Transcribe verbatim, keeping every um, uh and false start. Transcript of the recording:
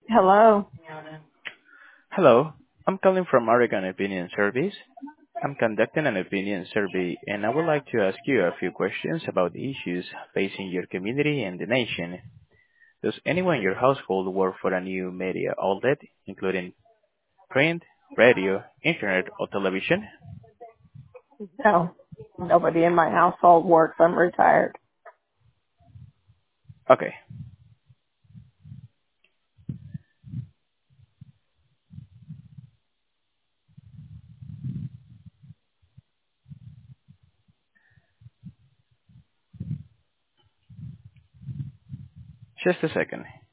Hello. Hello, I'm calling from Oregon Opinion Service. I'm conducting an opinion survey, and I would like to ask you a few questions about the issues facing your community and the nation. Does anyone in your household work for a new media outlet, including print, radio, internet, or television? No, nobody in my household works. I'm retired. Okay, just a second.